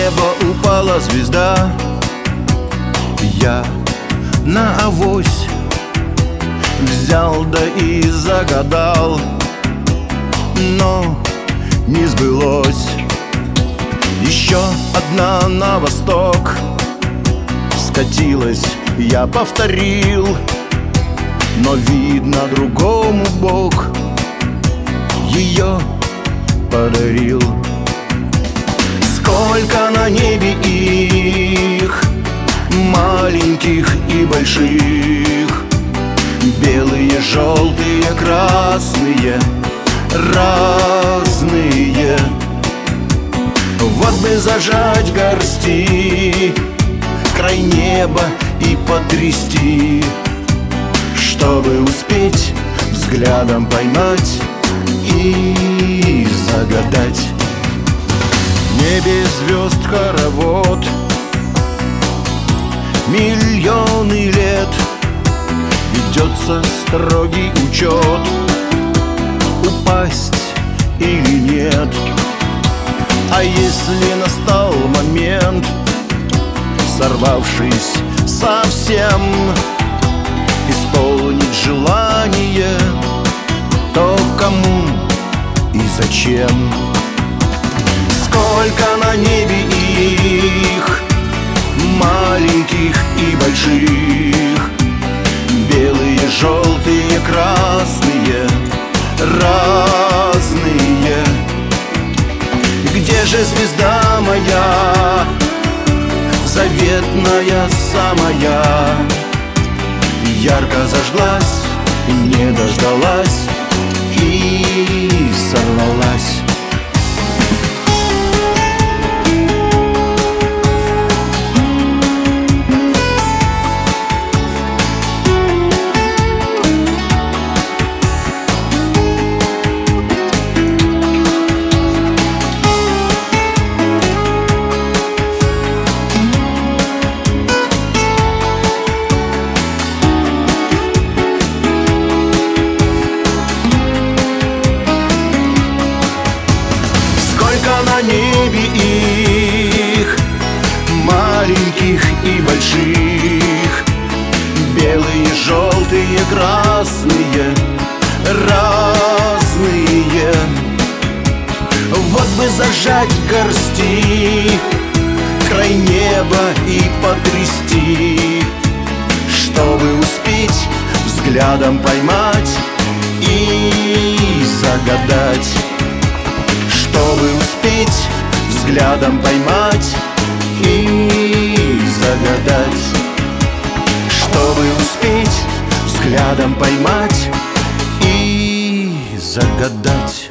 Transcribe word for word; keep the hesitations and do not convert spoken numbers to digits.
неба упала звезда, я на авось взял да и загадал, но не сбылось. Еще одна на восток скатилась, я повторил, но видно, другому Бог ее подарил. Сколько на небе их, маленьких и больших, белые, желтые, красные, разные. Вот бы зажать горсти, край неба и потрясти, чтобы успеть взглядом поймать и загадать. В небе звезд хоровод, миллионы лет ведется строгий учет, упасть или нет. А если настал момент, сорвавшись совсем, исполнить желание, то кому и зачем? Сколько на небе их, маленьких и больших, белые, желтые, красные, разные. Где же звезда моя, заветная самая? Ярко зажглась, не дождалась и сорвалась. На небе их, маленьких и больших, белые, желтые, красные, разные. Вот бы зажать горсти, край неба и потрясти, чтобы успеть взглядом поймать и загадать. Чтобы успеть взглядом поймать и загадать. Чтобы успеть взглядом поймать и загадать.